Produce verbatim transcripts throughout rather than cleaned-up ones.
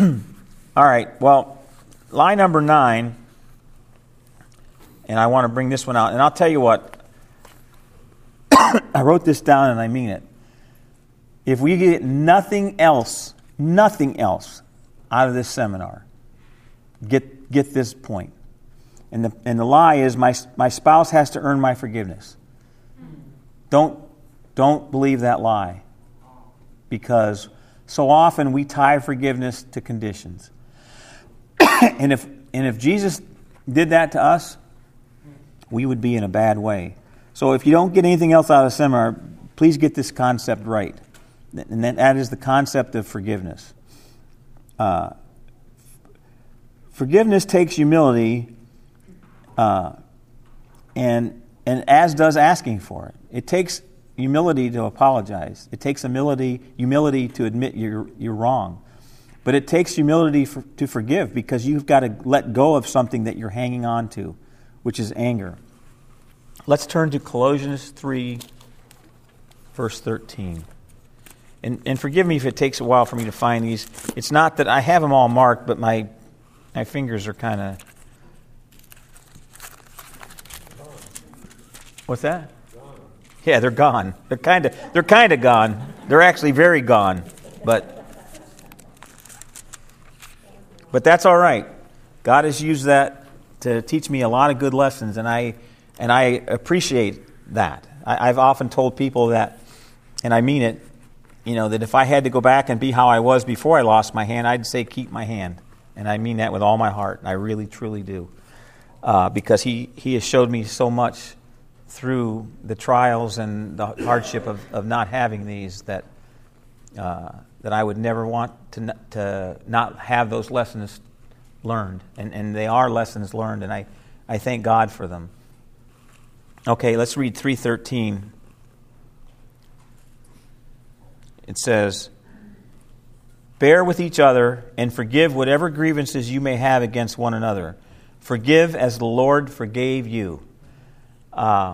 All right, well, lie number nine, and I want to bring this one out. And I'll tell you what, I wrote this down and I mean it. If we get nothing else, nothing else out of this seminar, get get this point. And the and the lie is my my spouse has to earn my forgiveness. Don't don't believe that lie, because so often we tie forgiveness to conditions. and if and if Jesus did that to us, we would be in a bad way. So if you don't get anything else out of the seminar, please get this concept right. And that is the concept of forgiveness. Uh, forgiveness takes humility, uh, and and as does asking for it. It takes humility to apologize. It takes humility humility to admit you're you're wrong. But it takes humility for, to forgive, because you've got to let go of something that you're hanging on to, which is anger. Let's turn to Colossians three, verse thirteen. And, and forgive me if it takes a while for me to find these. It's not that I have them all marked, but my my fingers are kind of... What's that? Gone. Yeah, they're gone. They're kind of they're kind of gone. They're actually very gone, but but that's all right. God has used that to teach me a lot of good lessons, and I and I appreciate that. I, I've often told people that, and I mean it. You know, that if I had to go back and be how I was before I lost my hand, I'd say keep my hand. And I mean that with all my heart. I really, truly do. Uh, because he, he has showed me so much through the trials and the hardship of, of not having these that uh, that I would never want to to not have those lessons learned. And, and they are lessons learned, and I, I thank God for them. Okay, let's read three thirteen. It says, "Bear with each other and forgive whatever grievances you may have against one another. Forgive as the Lord forgave you." Uh,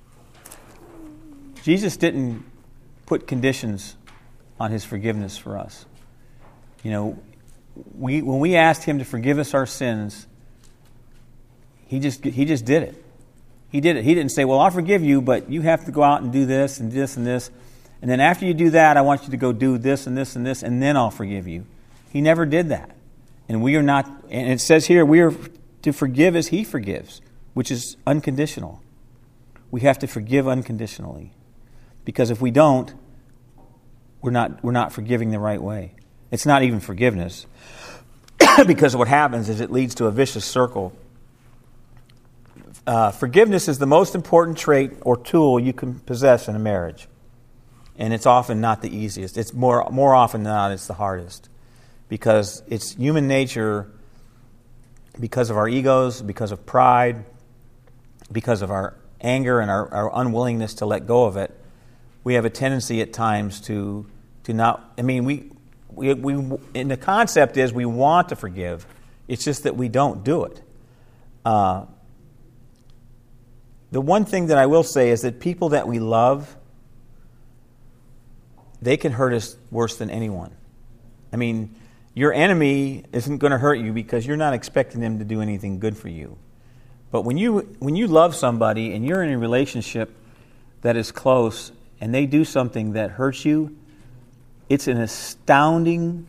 Jesus didn't put conditions on his forgiveness for us. You know, we when we asked him to forgive us our sins, he just he just did it. He did it. He didn't say, "Well, I'll forgive you, but you have to go out and do this and this and this. And then after you do that, I want you to go do this and this and this, and then I'll forgive you." He never did that. And we are not, and it says here, we are to forgive as he forgives, which is unconditional. We have to forgive unconditionally. Because if we don't, we're not we're not forgiving the right way. It's not even forgiveness. Because what happens is it leads to a vicious circle. Uh, forgiveness is the most important trait or tool you can possess in a marriage. And it's often not the easiest. It's more more often than not, it's the hardest. Because it's human nature, because of our egos, because of pride, because of our anger and our, our unwillingness to let go of it, we have a tendency at times to to not, I mean, we, we, we and the concept is we want to forgive. It's just that we don't do it. Uh, the one thing that I will say is that people that we love, they can hurt us worse than anyone. I mean, your enemy isn't going to hurt you because you're not expecting them to do anything good for you. But when you when you love somebody and you're in a relationship that is close and they do something that hurts you, it's an astounding,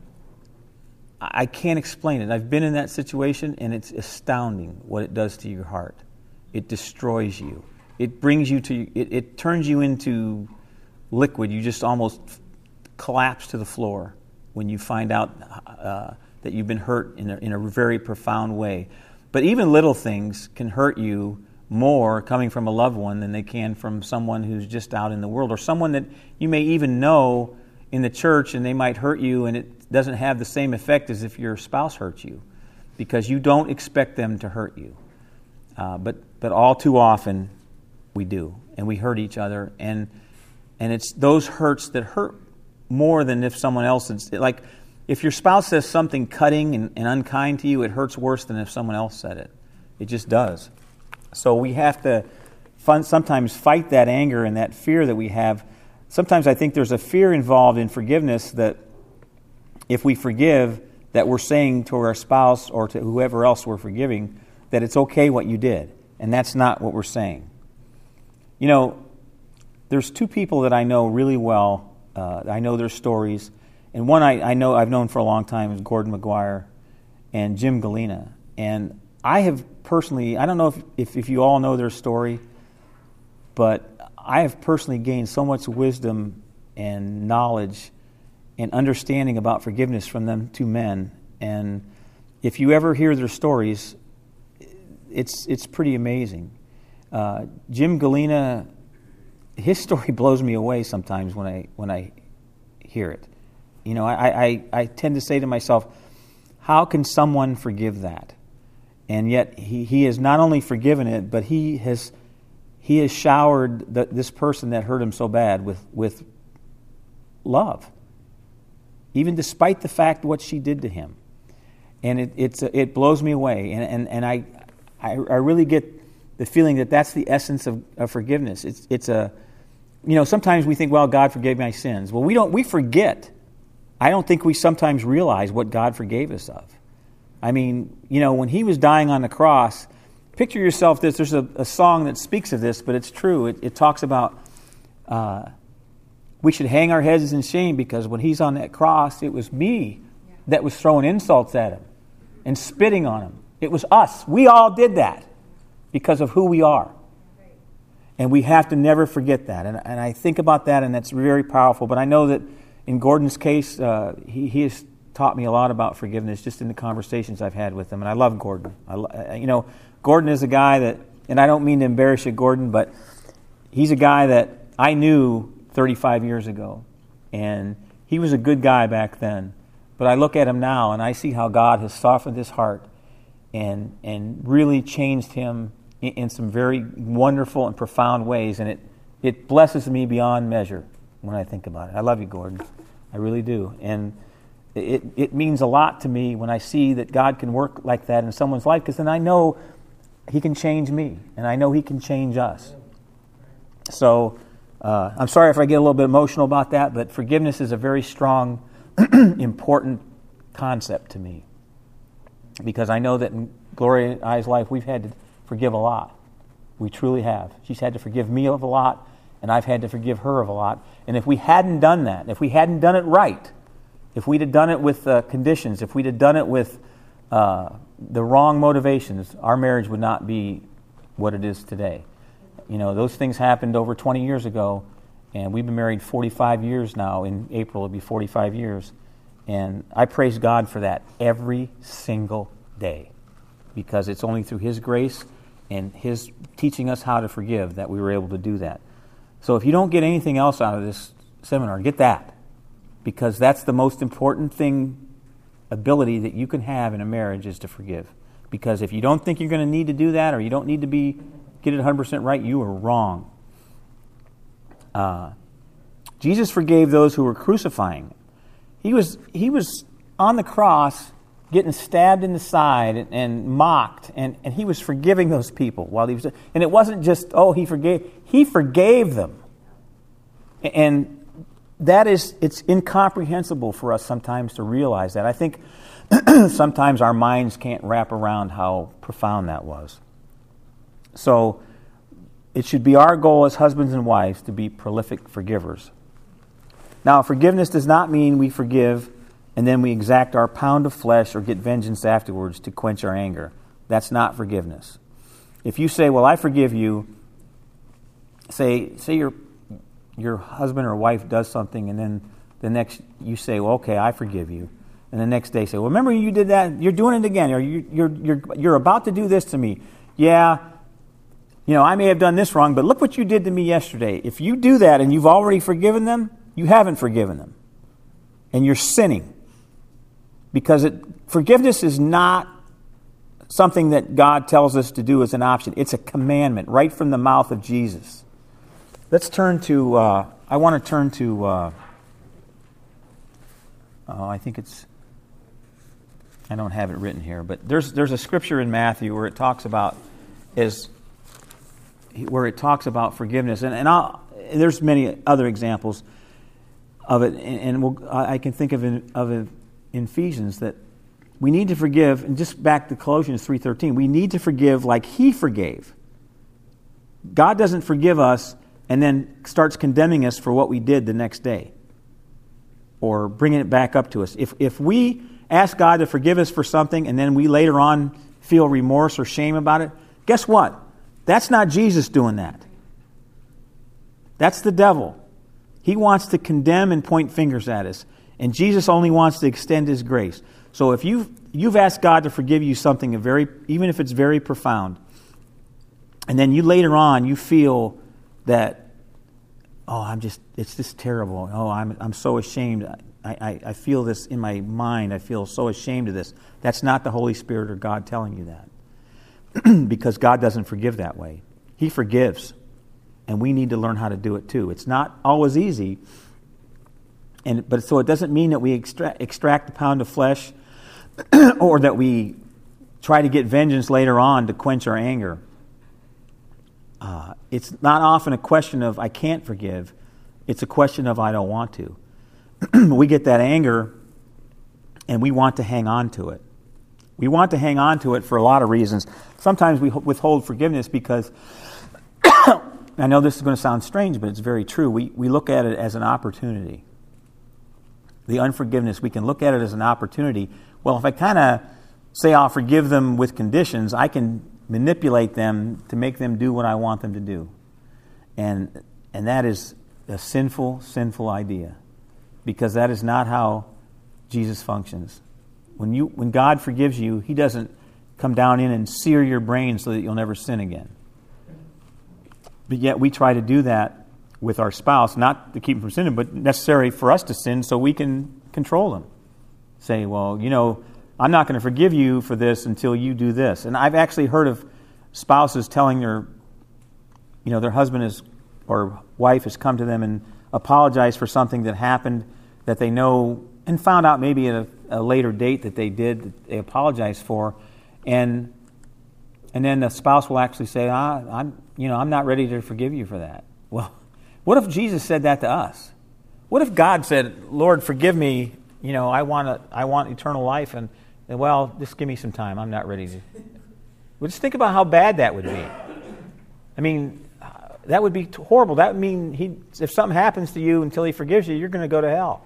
I can't explain it. I've been in that situation, and it's astounding what it does to your heart. It destroys you. It brings you to, it, it turns you into liquid. You just almost collapse to the floor when you find out uh, that you've been hurt in a, in a very profound way. But even little things can hurt you more coming from a loved one than they can from someone who's just out in the world, or someone that you may even know in the church, and they might hurt you, and it doesn't have the same effect as if your spouse hurts you, because you don't expect them to hurt you. Uh, but but all too often we do, and we hurt each other, and and it's those hurts that hurt more than if someone else is, like if your spouse says something cutting and, and unkind to you, it hurts worse than if someone else said it. It just does. So we have to fun, sometimes fight that anger and that fear that we have. Sometimes I think there's a fear involved in forgiveness that if we forgive, that we're saying to our spouse or to whoever else we're forgiving that it's okay what you did. And that's not what we're saying. You know, there's two people that I know really well. Uh, I know their stories. And one I, I know I've known for a long time is Gordon McGuire and Jim Galena. And I have personally, I don't know if, if, if you all know their story, but I have personally gained so much wisdom and knowledge and understanding about forgiveness from them two men. And if you ever hear their stories, it's it's pretty amazing. Uh, Jim Galena, his story blows me away sometimes when I when I hear it. You know, I, I, I tend to say to myself, how can someone forgive that? And yet he, he has not only forgiven it, but he has he has showered the, this person that hurt him so bad with, with love, even despite the fact what she did to him. And it it's it blows me away. And and, and I, I I really get the feeling that that's the essence of, of forgiveness. It's it's a, you know, sometimes we think, well, God forgave my sins. Well, we don't. We forget. I don't think we sometimes realize what God forgave us of. I mean, you know, when he was dying on the cross, picture yourself this. There's a, a song that speaks of this, but it's true. It, it talks about uh, we should hang our heads in shame because when he's on that cross, it was me that was throwing insults at him and spitting on him. It was us. We all did that because of who we are. And we have to never forget that. And, and I think about that, and that's very powerful. But I know that in Gordon's case, uh, he, he has taught me a lot about forgiveness just in the conversations I've had with him. And I love Gordon. I, you know, Gordon is a guy that, and I don't mean to embarrass you, Gordon, but he's a guy that I knew thirty-five years ago. And he was a good guy back then. But I look at him now, and I see how God has softened his heart and and really changed him in, in some very wonderful and profound ways. And it, it blesses me beyond measure when I think about it. I love you, Gordon. I really do. And it, it means a lot to me when I see that God can work like that in someone's life, because then I know he can change me, and I know he can change us. So uh, I'm sorry if I get a little bit emotional about that, but forgiveness is a very strong, important concept to me, because I know that in Gloria and I's life, we've had to forgive a lot. We truly have. She's had to forgive me of a lot, and I've had to forgive her of a lot. And if we hadn't done that, if we hadn't done it right, if we'd have done it with uh, conditions, if we'd have done it with uh, the wrong motivations, our marriage would not be what it is today. You know, those things happened over twenty years ago, and we've been married forty-five years now. In April, it'll be forty-five years. And I praise God for that every single day, because it's only through His grace and His teaching us how to forgive that we were able to do that. So if you don't get anything else out of this seminar, get that, because that's the most important thing, ability that you can have in a marriage, is to forgive. Because if you don't think you're going to need to do that, or you don't need to be get it one hundred percent right, you are wrong. Uh, Jesus forgave those who were crucifying. He was he was on the cross, getting stabbed in the side and, and mocked, and, and he was forgiving those people while he was. And it wasn't just, oh, he forgave. He forgave them, and that is, it's incomprehensible for us sometimes to realize that. I think sometimes our minds can't wrap around how profound that was. So it should be our goal as husbands and wives to be prolific forgivers. Now, forgiveness does not mean we forgive and then we exact our pound of flesh or get vengeance afterwards to quench our anger. That's not forgiveness. If you say, well, I forgive you, say say your your husband or wife does something, and then the next you say, well, okay, I forgive you. And the next day say, well, remember you did that? You're doing it again. Or you, you're you're you're about to do this to me. Yeah, you know, I may have done this wrong, but look what you did to me yesterday. If you do that and you've already forgiven them, you haven't forgiven them. And you're sinning. Because it, forgiveness is not something that God tells us to do as an option. It's a commandment right from the mouth of Jesus. Let's turn to, uh, I want to turn to, uh, oh, I think it's, I don't have it written here, but there's there's a scripture in Matthew where it talks about, is, where it talks about forgiveness. And, and I'll, there's many other examples of it, and, and we'll, I can think of in, of in Ephesians that we need to forgive, and just back to Colossians three thirteen, we need to forgive like He forgave. God doesn't forgive us and then starts condemning us for what we did the next day or bringing it back up to us. If if we ask God to forgive us for something and then we later on feel remorse or shame about it, guess what? That's not Jesus doing that. That's the devil. He wants to condemn and point fingers at us. And Jesus only wants to extend His grace. So if you've, you've asked God to forgive you something, very, even if it's very profound, and then you later on you feel that, oh, I'm just, it's just terrible. Oh, I'm I'm so ashamed. I, I, I feel this in my mind. I feel so ashamed of this. That's not the Holy Spirit or God telling you that. Because God doesn't forgive that way. He forgives. And we need to learn how to do it too. It's not always easy. And but so it doesn't mean that we extract, extract a pound of flesh or that we try to get vengeance later on to quench our anger. Uh, it's not often a question of I can't forgive. It's a question of I don't want to. We get that anger and we want to hang on to it. We want to hang on to it for a lot of reasons. Sometimes we withhold forgiveness because, I know this is going to sound strange, but it's very true. We, we look at it as an opportunity. The unforgiveness, we can look at it as an opportunity. Well, if I kind of say I'll forgive them with conditions, I can manipulate them to make them do what I want them to do. And and that is a sinful, sinful idea. Because that is not how Jesus functions. When you when God forgives you, He doesn't come down in and sear your brain so that you'll never sin again. But yet we try to do that with our spouse, not to keep them from sinning, but necessary for us to sin so we can control them. Say, well, you know, I'm not going to forgive you for this until you do this. And I've actually heard of spouses telling their, you know, their husband is or wife has come to them and apologized for something that happened that they know and found out maybe at a, a later date that they did, that they apologized for, and and then the spouse will actually say, ah, I'm, you know, I'm not ready to forgive you for that. Well, what if Jesus said that to us? What if God said, Lord, forgive me, you know, I want a, I want eternal life, and, and well, just give me some time. I'm not ready to. Well, just think about how bad that would be. I mean, that would be horrible. That would mean he, if something happens to you until He forgives you, you're going to go to hell.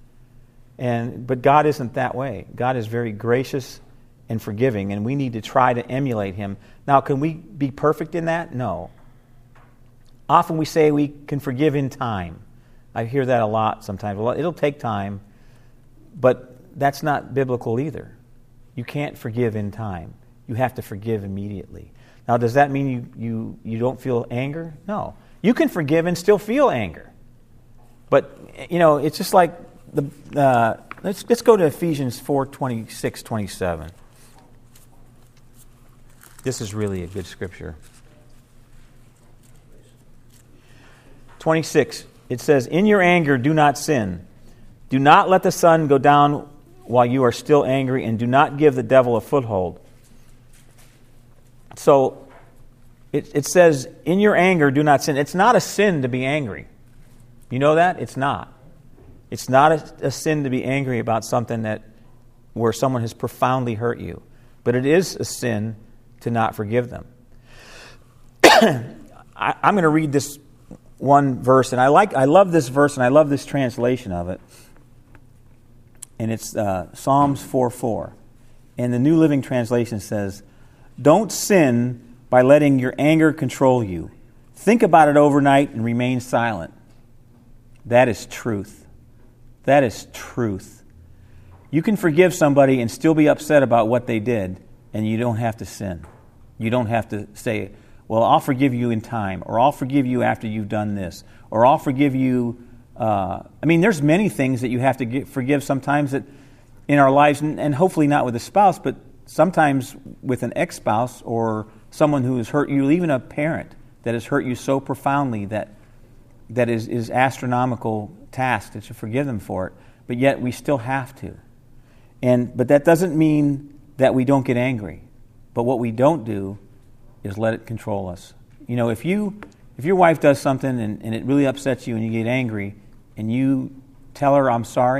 And but God isn't that way. God is very gracious and forgiving, and we need to try to emulate Him. Now, can we be perfect in that? No. Often we say we can forgive in time. I hear that a lot sometimes. Well, it'll take time, but that's not biblical either. You can't forgive in time. You have to forgive immediately. Now, does that mean you, you, you don't feel anger? No. You can forgive and still feel anger. But, you know, it's just like, the uh, let's, let's go to Ephesians four, twenty-six, twenty-seven. This is really a good scripture. twenty-six, it says, in your anger do not sin. Do not let the sun go down while you are still angry, and do not give the devil a foothold. So, it, it says, in your anger do not sin. It's not a sin to be angry. You know that? It's not. It's not a, a sin to be angry about something that where someone has profoundly hurt you. But it is a sin to not forgive them. I, I'm going to read this one verse, and I like, I love this verse, and I love this translation of it. And it's uh, Psalms four four. And the New Living Translation says, don't sin by letting your anger control you. Think about it overnight and remain silent. That is truth. That is truth. You can forgive somebody and still be upset about what they did, and you don't have to sin. You don't have to say, well, I'll forgive you in time, or I'll forgive you after you've done this, or I'll forgive you. Uh, I mean, there's many things that you have to get, forgive sometimes that in our lives, and, and hopefully not with a spouse, but sometimes with an ex-spouse or someone who has hurt you, even a parent that has hurt you so profoundly that that is, is astronomical task to forgive them for it, but yet we still have to. And but that doesn't mean that we don't get angry. But what we don't do is let it control us. You know, if you if your wife does something and, and it really upsets you and you get angry and you tell her, I'm sorry,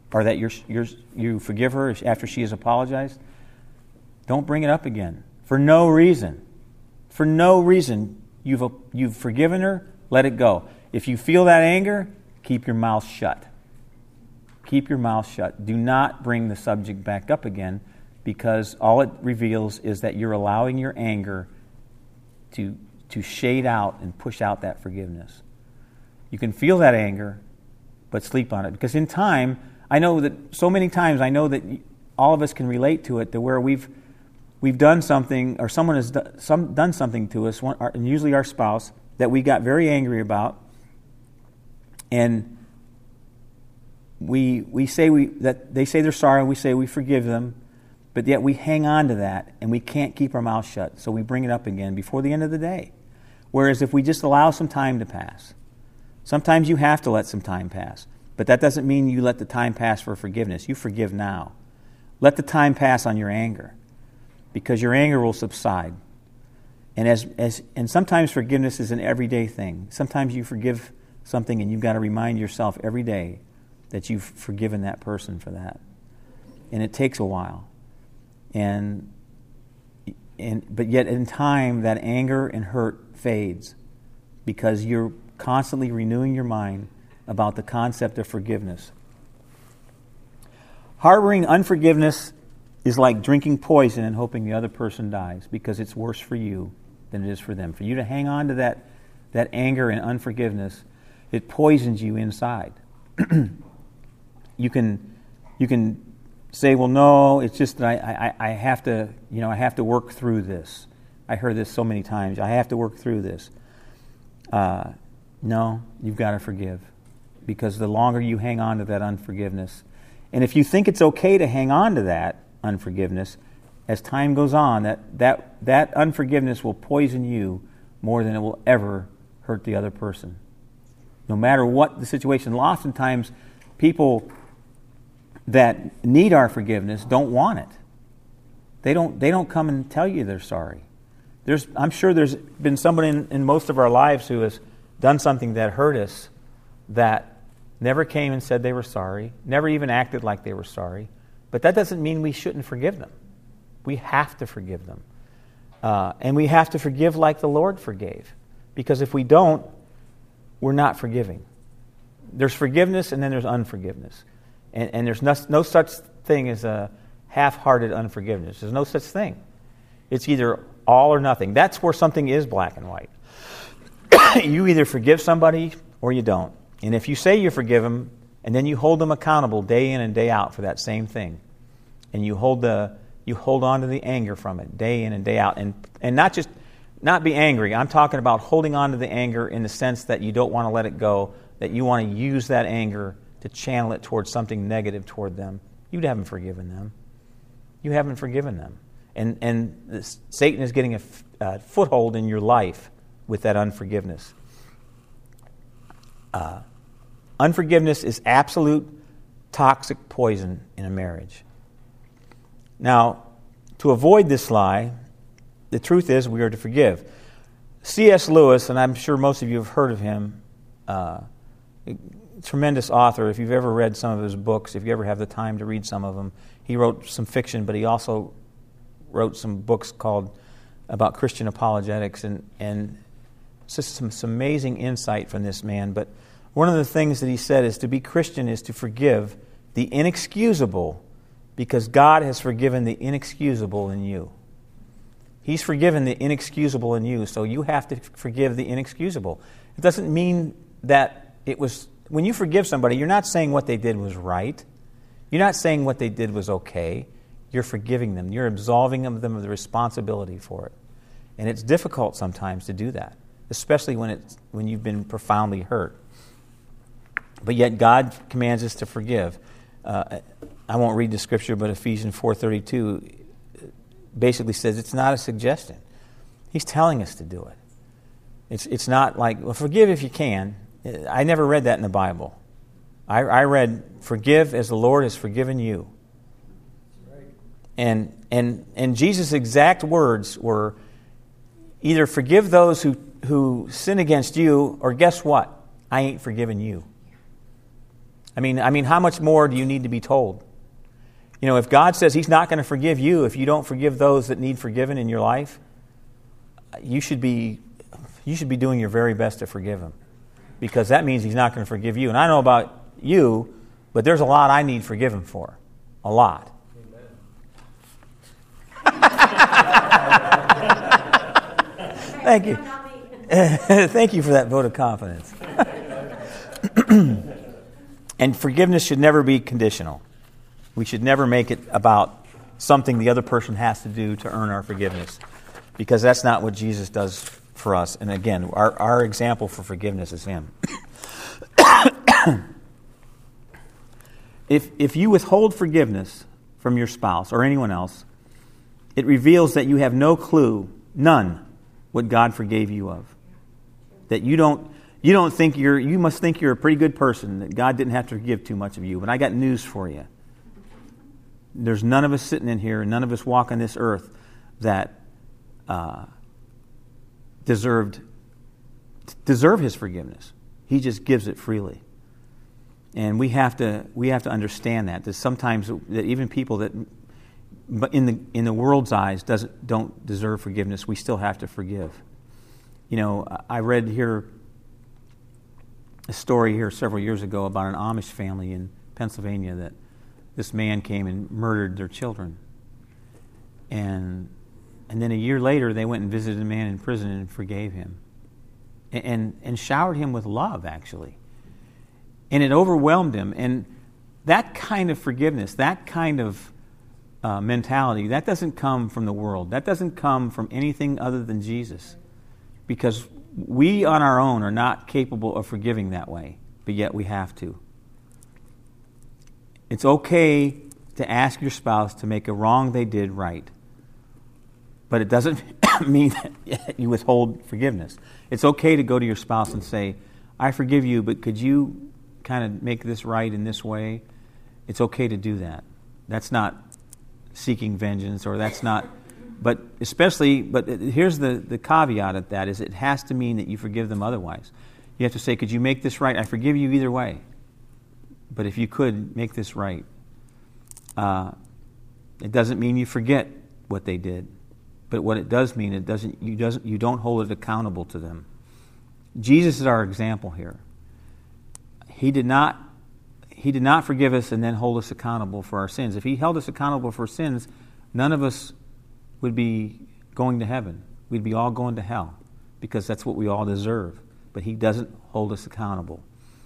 or that you're, you're, you forgive her after she has apologized, don't bring it up again. For no reason. For no reason. You've, you've forgiven her, let it go. If you feel that anger, keep your mouth shut. Keep your mouth shut. Do not bring the subject back up again, because all it reveals is that you're allowing your anger to, to shade out and push out that forgiveness. You can feel that anger, but sleep on it. Because in time, I know that so many times, I know that all of us can relate to it, to where we've we've done something, or someone has done, some, done something to us, one, and usually our spouse, that we got very angry about, and we we say we that they say they're sorry, and we say we forgive them, but yet we hang on to that, and we can't keep our mouth shut, so we bring it up again before the end of the day. Whereas if we just allow some time to pass, sometimes you have to let some time pass, but that doesn't mean you let the time pass for forgiveness. You forgive now. Let the time pass on your anger, because your anger will subside. And as as and sometimes forgiveness is an everyday thing. Sometimes you forgive something and you've got to remind yourself every day that you've forgiven that person for that. And it takes a while. And and but yet in time that anger and hurt fades, because you're constantly renewing your mind about the concept of forgiveness. Harboring unforgiveness is like drinking poison and hoping the other person dies, because it's worse for you than it is for them. For you to hang on to that, that anger and unforgiveness, it poisons you inside. you can you can say, well, no, it's just that I, I, I have to, you know, I have to work through this. I heard this so many times. I have to work through this. Uh, no, you've got to forgive, because the longer you hang on to that unforgiveness, and if you think it's okay to hang on to that unforgiveness, as time goes on, that, that, that unforgiveness will poison you more than it will ever hurt the other person. No matter what the situation. Oftentimes, people that need our forgiveness don't want it. They don't, they don't come and tell you they're sorry. There's, I'm sure there's been somebody in, in most of our lives who has done something that hurt us, that never came and said they were sorry, never even acted like they were sorry. But that doesn't mean we shouldn't forgive them. We have to forgive them. Uh, and we have to forgive like the Lord forgave. Because if we don't, we're not forgiving. There's forgiveness and then there's unforgiveness. And, and there's no, no such thing as a half-hearted unforgiveness. There's no such thing. It's either all or nothing. That's where something is black and white. You either forgive somebody or you don't. And if you say you forgive them, and then you hold them accountable day in and day out for that same thing, and you hold the you hold on to the anger from it day in and day out, and and not just not be angry. I'm talking about holding on to the anger in the sense that you don't want to let it go, that you want to use that anger to channel it towards something negative toward them. You haven't forgiven them. You haven't forgiven them, and and this, Satan is getting a, a foothold in your life with that unforgiveness. Uh, unforgiveness is absolute toxic poison in a marriage. Now, to avoid this lie, the truth is we are to forgive. C S Lewis, and I'm sure most of you have heard of him, uh, a tremendous author. If you've ever read some of his books, if you ever have the time to read some of them, he wrote some fiction, but he also wrote some books called about Christian apologetics, and, and it's just some, some amazing insight from this man. But one of the things that he said is to be Christian is to forgive the inexcusable, because God has forgiven the inexcusable in you. He's forgiven the inexcusable in you, so you have to forgive the inexcusable. It doesn't mean that it was... When you forgive somebody, you're not saying what they did was right. You're not saying what they did was okay. You're forgiving them. You're absolving them of the responsibility for it. And it's difficult sometimes to do that, especially when it's when you've been profoundly hurt. But yet God commands us to forgive. Uh, I won't read the scripture, but Ephesians four thirty-two basically says it's not a suggestion. He's telling us to do it. It's it's not like, well, forgive if you can. I never read that in the Bible. I, I read, forgive as the Lord has forgiven you. Right. And and and Jesus' exact words were, either forgive those who, who sin against you, or guess what? I ain't forgiven you. I mean, I mean, how much more do you need to be told? You know, if God says He's not going to forgive you if you don't forgive those that need forgiven in your life, you should be you should be doing your very best to forgive them, because that means He's not going to forgive you. And I don't know about you, but there's a lot I need forgiven for, a lot. Thank you. Thank you for that vote of confidence. And forgiveness should never be conditional. We should never make it about something the other person has to do to earn our forgiveness, because that's not what Jesus does for us. And again, our, our example for forgiveness is Him. if, if you withhold forgiveness from your spouse or anyone else, it reveals that you have no clue, none, what God forgave you of. That you don't you don't think you're you must think you're a pretty good person, that God didn't have to forgive too much of you. But I got news for you. There's none of us sitting in here, none of us walking this earth that uh, deserved deserve His forgiveness. He just gives it freely. And we have to we have to understand that. That sometimes that even people that but in the in the world's eyes doesn't don't deserve forgiveness, we still have to forgive. You know, I read here a story here several years ago about an Amish family in Pennsylvania that this man came and murdered their children. And and then a year later they went and visited a man in prison and forgave him. And and, and showered him with love, actually. And it overwhelmed him. And that kind of forgiveness, that kind of Uh, mentality, that doesn't come from the world. That doesn't come from anything other than Jesus. Because we on our own are not capable of forgiving that way, but yet we have to. It's okay to ask your spouse to make a wrong they did right. But it doesn't mean that you withhold forgiveness. It's okay to go to your spouse and say, I forgive you, but could you kind of make this right in this way? It's okay to do that. That's not seeking vengeance, or that's not, but especially, but here's the, the caveat at that, is it has to mean that you forgive them otherwise. You have to say, could you make this right? I forgive you either way. But if you could, make this right. Uh, it doesn't mean you forget what they did. But what it does mean, it doesn't, you, doesn't, you don't hold it accountable to them. Jesus is our example here. He did not He did not forgive us and then hold us accountable for our sins. If He held us accountable for sins, none of us would be going to heaven. We'd be all going to hell, because that's what we all deserve. But He doesn't hold us accountable.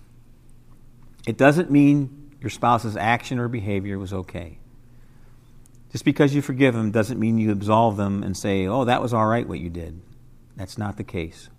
It doesn't mean your spouse's action or behavior was okay. Just because you forgive them doesn't mean you absolve them and say, oh, that was all right what you did. That's not the case.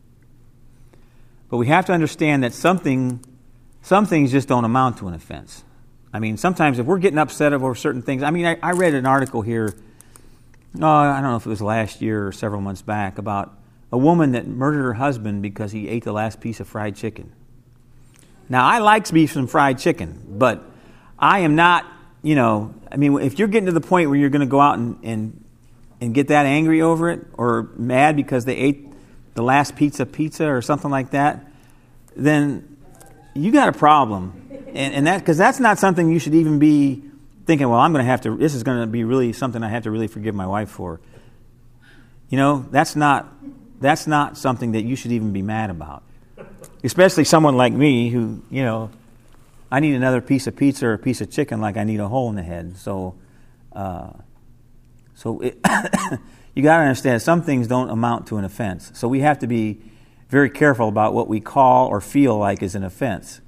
But we have to understand that something... Some things just don't amount to an offense. I mean, sometimes if we're getting upset over certain things... I mean, I, I read an article here, oh, I don't know if it was last year or several months back, about a woman that murdered her husband because he ate the last piece of fried chicken. Now, I like me some fried chicken, but I am not, you know... I mean, if you're getting to the point where you're going to go out and, and, and get that angry over it, or mad because they ate the last pizza pizza or something like that, then... you got a problem, and, and that because that's not something you should even be thinking, well, I'm going to have to, this is going to be really something I have to really forgive my wife for. You know, that's not that's not something that you should even be mad about. Especially someone like me who, you know, I need another piece of pizza or a piece of chicken like I need a hole in the head. So, uh, so it, you got to understand, some things don't amount to an offense. So we have to be very careful about what we call or feel like is an offense.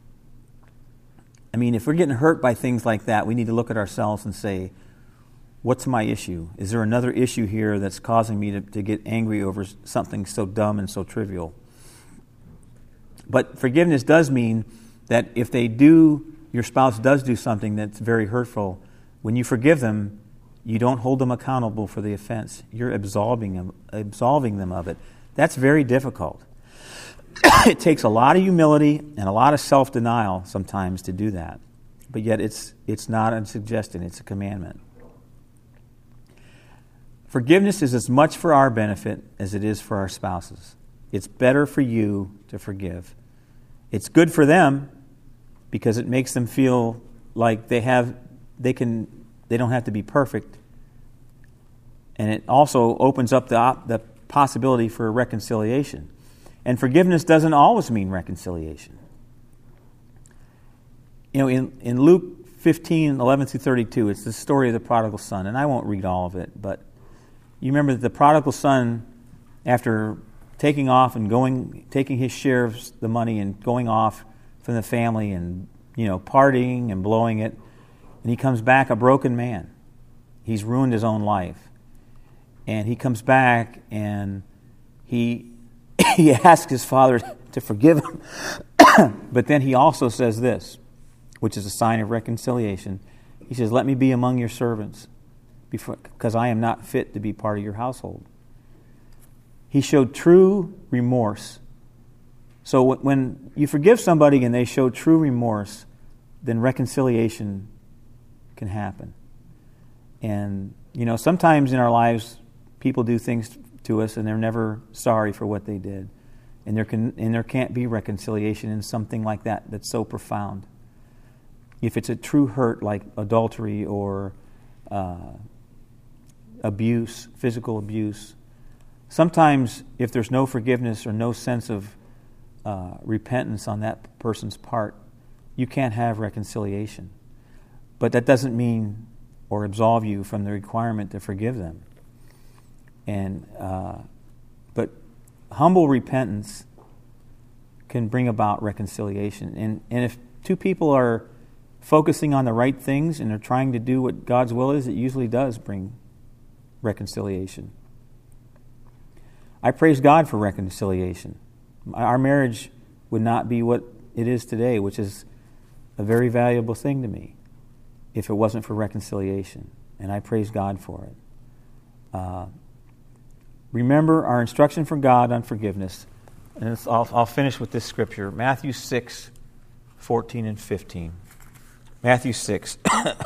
I mean, if we're getting hurt by things like that, we need to look at ourselves and say, what's my issue? Is there another issue here that's causing me to, to get angry over something so dumb and so trivial? But forgiveness does mean that if they do, your spouse does do something that's very hurtful, when you forgive them, you don't hold them accountable for the offense. You're absolving them, absolving them of it. That's very difficult. It takes a lot of humility and a lot of self-denial sometimes to do that. But yet it's it's not a suggestion, it's a commandment. Forgiveness is as much for our benefit as it is for our spouses. It's better for you to forgive. It's good for them because it makes them feel like they have, they can, they don't have to be perfect. And it also opens up the op- the possibility for reconciliation. And forgiveness doesn't always mean reconciliation. You know, in, in Luke fifteen, eleven through thirty-two, it's the story of the prodigal son. And I won't read all of it, but you remember that the prodigal son, after taking off and going, taking his share of the money and going off from the family and, you know, partying and blowing it, and he comes back a broken man. He's ruined his own life. And he comes back and he he asks his father to forgive him. But then he also says this, which is a sign of reconciliation. He says, "Let me be among your servants, because I am not fit to be part of your household." He showed true remorse. So when you forgive somebody and they show true remorse, then reconciliation can happen. And, you know, sometimes in our lives, people do things to us and they're never sorry for what they did. And there can and there can't be reconciliation in something like that that's so profound. If it's a true hurt like adultery or uh, abuse, physical abuse, sometimes if there's no forgiveness or no sense of uh, repentance on that person's part, you can't have reconciliation. But that doesn't mean or absolve you from the requirement to forgive them. And uh, but humble repentance can bring about reconciliation. And and if two people are focusing on the right things and they're trying to do what God's will is, it usually does bring reconciliation. I praise God for reconciliation. Our marriage would not be what it is today, which is a very valuable thing to me, if it wasn't for reconciliation. And I praise God for it. Uh, remember our instruction from God on forgiveness. And it's, I'll, I'll finish with this scripture. Matthew six, fourteen and fifteen. Matthew six.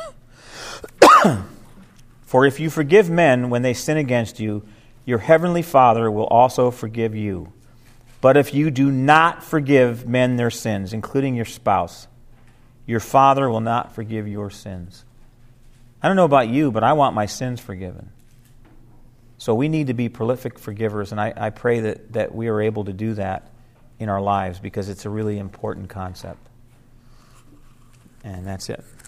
"For if you forgive men when they sin against you, your heavenly Father will also forgive you. But if you do not forgive men their sins, including your spouse, your Father will not forgive your sins." I don't know about you, but I want my sins forgiven. So we need to be prolific forgivers, and I, I pray that, that we are able to do that in our lives because it's a really important concept. And that's it.